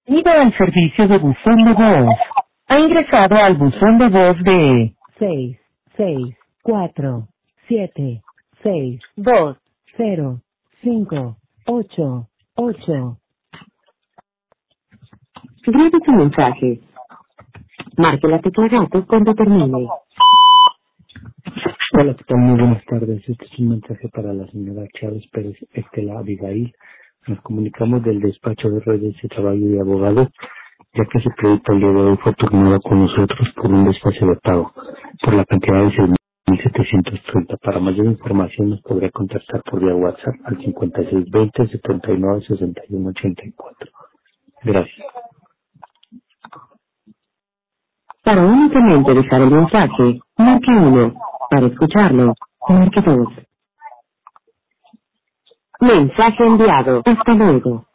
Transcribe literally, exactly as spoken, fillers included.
Ido al servicio de buzón de voz. Ha ingresado al buzón de voz de seis, seis, cuatro, siete, seis, dos, cero, cinco, ocho, ocho. Grabe su mensaje. Marque la tecla gato cuando termine. Hola, ¿qué tal? Muy buenas tardes. Este es un mensaje para la señora Chávez Pérez Estela Abigail. Nos comunicamos del despacho de redes de trabajo y abogado, ya que su crédito el día de hoy fue turnado con nosotros por un desfase de pago, por la cantidad de seis mil setecientos treinta. Para mayor información nos podrá contactar por vía WhatsApp al cincuenta y seis veinte setenta y nueve sesenta y uno ochenta y cuatro. Gracias. Para únicamente dejar el mensaje, marque uno. Para escucharlo, marque dos. Mensaje enviado. Hasta luego.